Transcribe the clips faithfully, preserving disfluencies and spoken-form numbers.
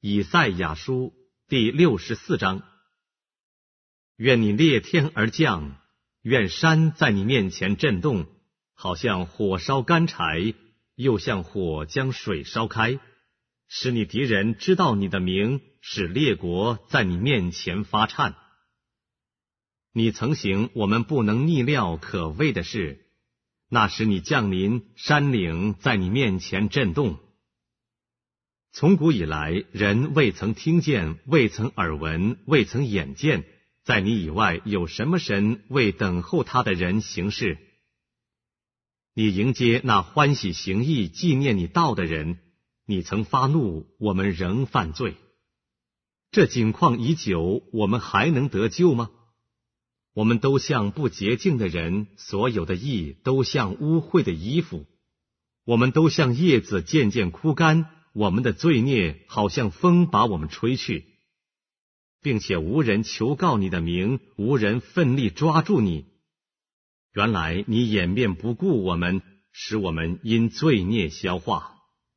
以赛亚书第六十四章。愿你裂天而降，愿山在你面前震动，好像火烧干柴，又像火将水烧开，使你敌人知道你的名，使列国在你面前发颤。你曾行我们不能逆料可畏的事，那时你降临，山岭在你面前震动。从古以来，人未曾听见，未曾耳闻，未曾眼见，在你以外有什么神为等候他的人行事？你迎接那欢喜行义、纪念你道的人，你曾发怒，我们仍犯罪。这景况已久，我们还能得救吗？我们都像不洁净的人，所有的义都像污秽的衣服，我们都像叶子渐渐枯干，我们的罪孽好像风把我们吹去，并且无人求告你的名，无人奋力抓住你。原来你掩面不顾我们，使我们因罪孽消化。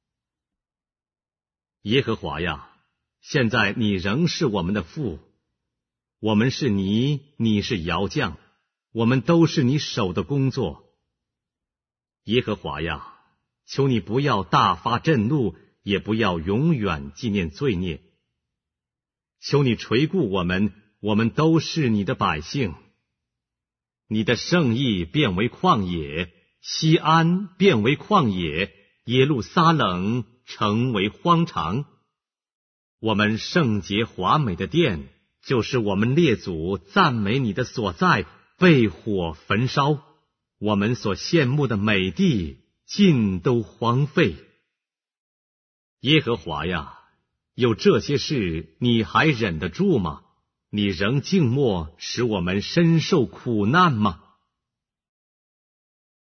耶和华呀，现在你仍是我们的父，我们是泥，你是窑匠，我们都是你手的工作。耶和华呀，求你不要大发震怒，也不要永远纪念罪孽。求你垂顾我们，我们都是你的百姓。你的圣意变为旷野，西安变为旷野，耶路撒冷成为荒场。我们圣洁华美的殿，就是我们列祖赞美你的所在，被火焚烧。我们所羡慕的美地，尽都荒废。耶和华呀，有这些事，你还忍得住吗？你仍静默，使我们深受苦难吗？